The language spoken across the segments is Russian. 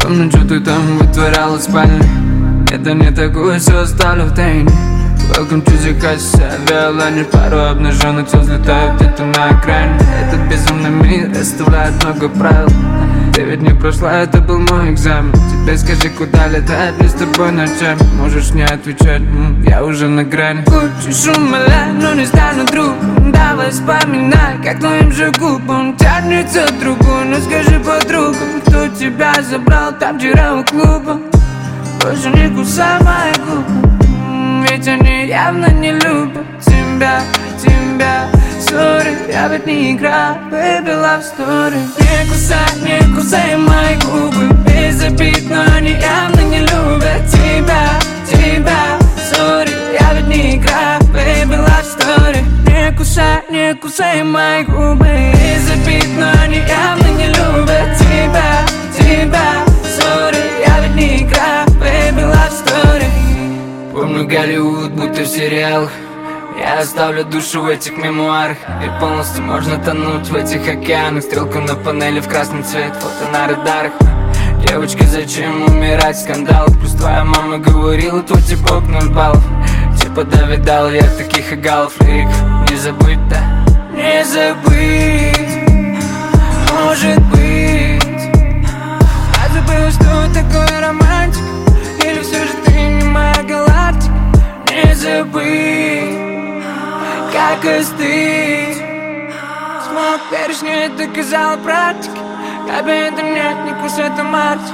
Помню, что ты там вытворяла в спальне. Это не такое, все оставлю в тайне. Welcome to the house, авиалайнер. Пару обнаженных тел взлетают где-то на окраине. Этот безумный мир оставляет много правил. Ты ведь не прошла, это был мой экзамен. Теперь скажи, куда летать мне с тобой ночами. Можешь не отвечать, я уже на грани. Хочешь умолять, но не стану другом. Давай вспоминай, как твоим же губам тянется другой. Но скажи подругам, кто тебя забрал там вчера у клуба. Больше не кусай мои губы, ведь они явно не любят тебя. Sorry, я ведь не играю, baby, love story. Не кусай мои губы, без обид, но они явно не любят тебя. Sorry, я ведь не играю, baby, love story. Не кусай мои губы, без обид, но они явно не любят тебя. Sorry, я ведь не играю, baby, love story. Помню Голливуд, будто в сериалах. Я оставлю душу в этих мемуарах. И полностью можно тонуть в этих океанах. Стрелка на панели в красный цвет, фото на радарах. Девочка, зачем умирать в скандалах? Плюс твоя мама говорила, твой типок 0 баллов. Типа да, видал я таких игалов. Лирик, не забыть, да? Не забыть, может быть. А забыла, что такое романтик. Или все же ты не моя галактика. Не забыть, как остыть. Смог перешни, это доказала практика. Кабинета нет, не кусай это мартик.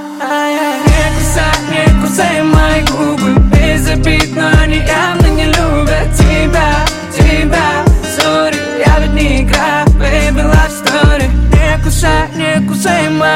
Не кусай мои губы, без обид, но они явно не любят тебя. Sorry, я ведь не играю, baby, love story. Не кусай мои